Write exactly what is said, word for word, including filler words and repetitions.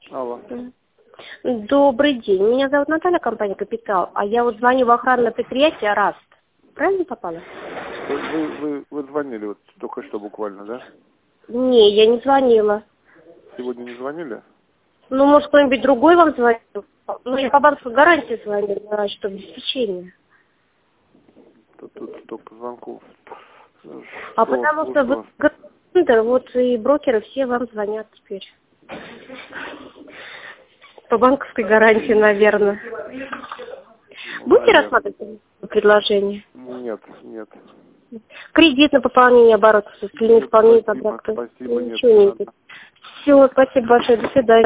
Алло. Добрый день. Меня зовут Наталья, компания «Капитал». А я вот звоню в охранное предприятие «Раст». Правильно попала? Вы, вы, вы, вы звонили вот только что буквально, да? Не, я не звонила. Сегодня не звонили? Ну, может, кто-нибудь другой вам звонил? Ну, я по банковской гарантии звонила, что обеспечение. Тут, тут столько звонков. А Что потому что вы, слушаю? да, вот и брокеры все вам звонят теперь. По банковской гарантии, наверное. Ну, Будете наверное. рассматривать предложение? Нет, нет. Кредит на пополнение оборотов, если не Нет, исполнение спасибо, контракта. спасибо, нет, Ничего не не надо. будет. Все, спасибо большое, до свидания.